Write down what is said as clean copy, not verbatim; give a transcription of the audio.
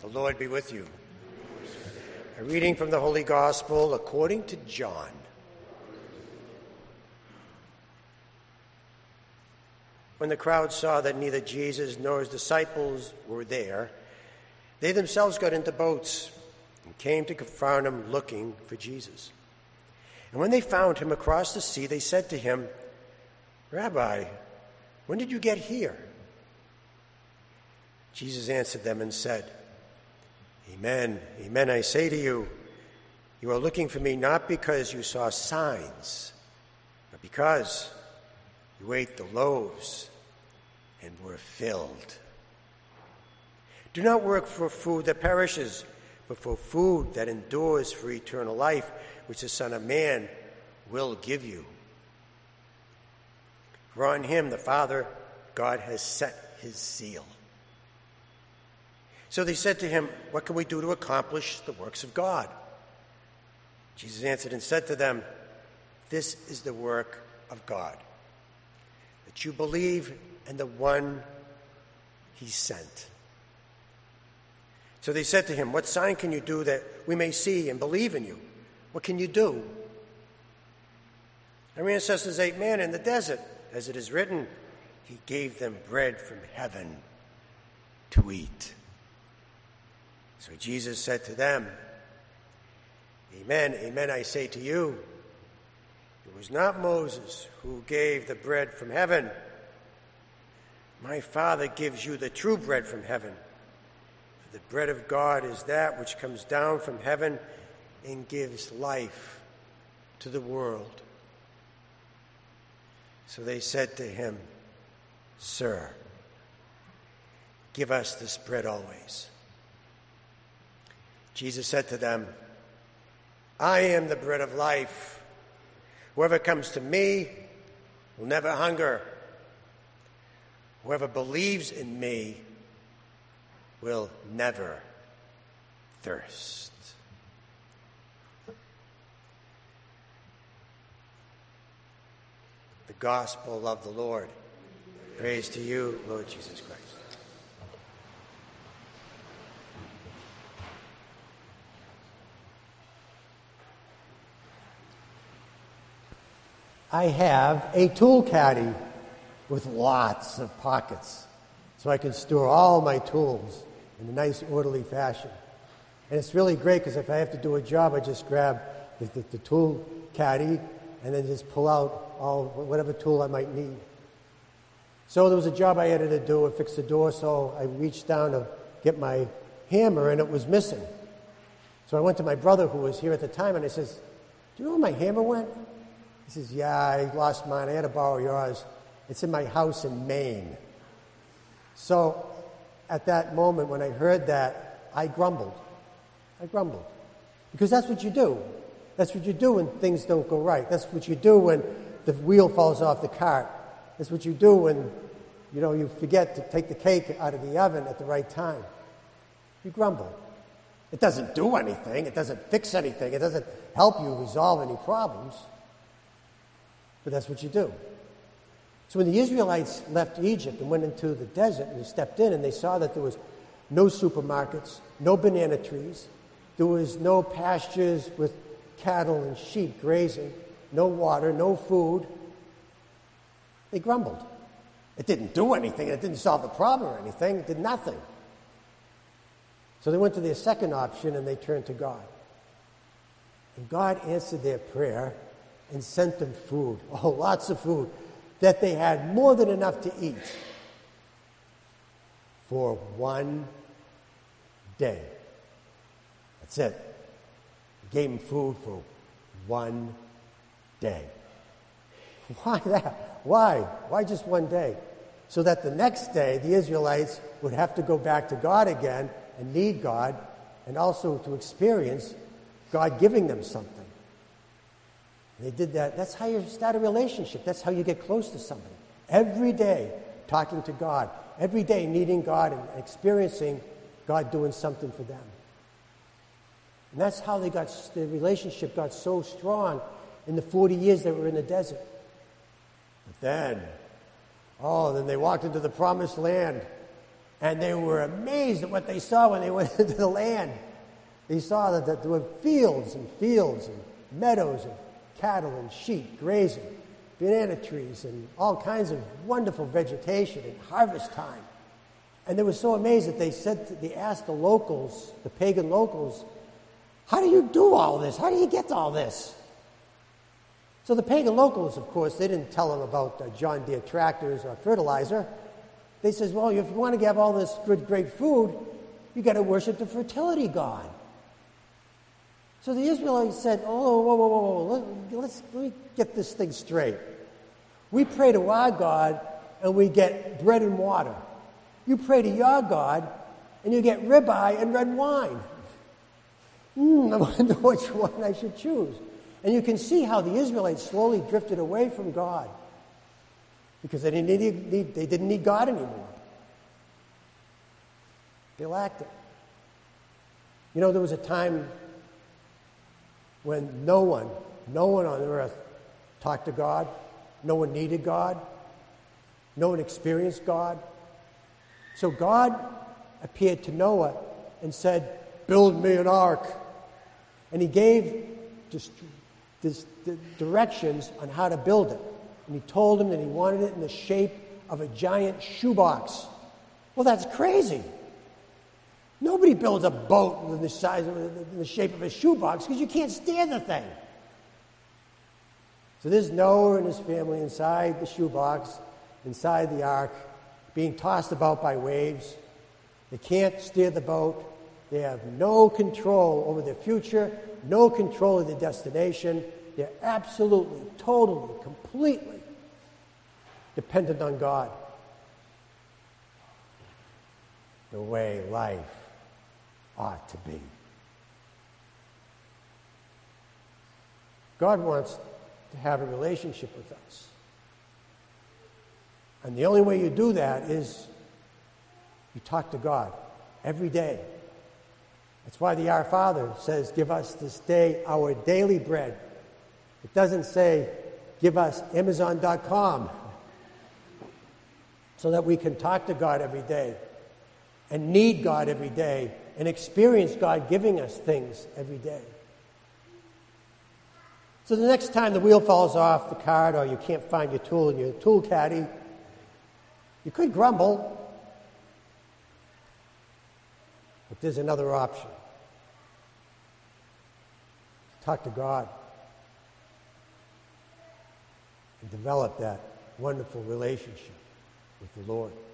Lord be with you. A reading from the Holy Gospel according to John. When the crowd saw that neither Jesus nor his disciples were there, they themselves got into boats and came to Capernaum looking for Jesus. And when they found him across the sea, they said to him, "Rabbi, when did you get here?" Jesus answered them and said, "Amen, amen, I say to you, you are looking for me not because you saw signs, but because you ate the loaves and were filled. Do not work for food that perishes, but for food that endures for eternal life, which the Son of Man will give you. For on him the Father, God, has set his seal." So they said to him, "What can we do to accomplish the works of God?" Jesus answered and said to them, "This is the work of God, that you believe in the one he sent." So they said to him, "What sign can you do that we may see and believe in you? What can you do?" "Our ancestors ate manna in the desert, as it is written, he gave them bread from heaven to eat." So Jesus said to them, "Amen, amen, I say to you, it was not Moses who gave the bread from heaven. My Father gives you the true bread from heaven. For the bread of God is that which comes down from heaven and gives life to the world." So they said to him, "Sir, give us this bread always." Jesus said to them, "I am the bread of life. Whoever comes to me will never hunger. Whoever believes in me will never thirst." The Gospel of the Lord. Praise to you, Lord Jesus Christ. I have a tool caddy with lots of pockets, so I can store all my tools in a nice, orderly fashion. And it's really great because if I have to do a job, I just grab the tool caddy and then just pull out whatever tool I might need. So there was a job I had to do and fix the door, so I reached down to get my hammer, and it was missing. So I went to my brother, who was here at the time, and I says, "Do you know where my hammer went?" He says, "Yeah, I lost mine. I had to borrow yours. It's in my house in Maine." So at that moment when I heard that, I grumbled. Because that's what you do. That's what you do when things don't go right. That's what you do when the wheel falls off the cart. That's what you do when, you forget to take the cake out of the oven at the right time. You grumble. It doesn't do anything. It doesn't fix anything. It doesn't help you resolve any problems. But that's what you do. So when the Israelites left Egypt and went into the desert and they stepped in and they saw that there was no supermarkets, no banana trees, there was no pastures with cattle and sheep grazing, no water, no food, they grumbled. It didn't do anything. It didn't solve the problem or anything. It did nothing. So they went to their second option and they turned to God. And God answered their prayer and sent them food, lots of food, that they had more than enough to eat for one day. That's it. He gave them food for one day. Why that? Why? Why just one day? So that the next day the Israelites would have to go back to God again and need God, and also to experience God giving them something. They did that. That's how you start a relationship. That's how you get close to somebody. Every day talking to God. Every day needing God and experiencing God doing something for them. And that's how the relationship got so strong in the 40 years they were in the desert. But then they walked into the promised land. And they were amazed at what they saw when they went into the land. They saw that there were fields and meadows of cattle and sheep grazing, banana trees and all kinds of wonderful vegetation at harvest time. And they were so amazed that they asked the locals, the pagan locals, how do you do all this? How do you get all this? So the pagan locals, of course, they didn't tell them about John Deere tractors or fertilizer. They says, well, if you want to have all this good, great food, you got to worship the fertility god. So the Israelites said, oh, whoa. Let me get this thing straight. We pray to our God, and we get bread and water. You pray to your God, and you get ribeye and red wine. I wonder which one I should choose. And you can see how the Israelites slowly drifted away from God because they didn't need God anymore. They lacked it. You know, there was a time when no one on earth talked to God. No one needed God. No one experienced God. So God appeared to Noah and said, build me an ark. And he gave directions on how to build it. And he told him that he wanted it in the shape of a giant shoebox. Well, that's crazy. Nobody builds a boat in the shape of a shoebox because you can't steer the thing. So there's Noah and his family inside the shoebox, inside the ark, being tossed about by waves. They can't steer the boat. They have no control over their future, no control of their destination. They're absolutely, totally, completely dependent on God. The way life ought to be. God wants to have a relationship with us. And the only way you do that is you talk to God every day. That's why the Our Father says, give us this day our daily bread. It doesn't say, give us Amazon.com, so that we can talk to God every day and need God every day and experience God giving us things every day. So the next time the wheel falls off the cart or you can't find your tool in your tool caddy, you could grumble, but there's another option. Talk to God and develop that wonderful relationship with the Lord.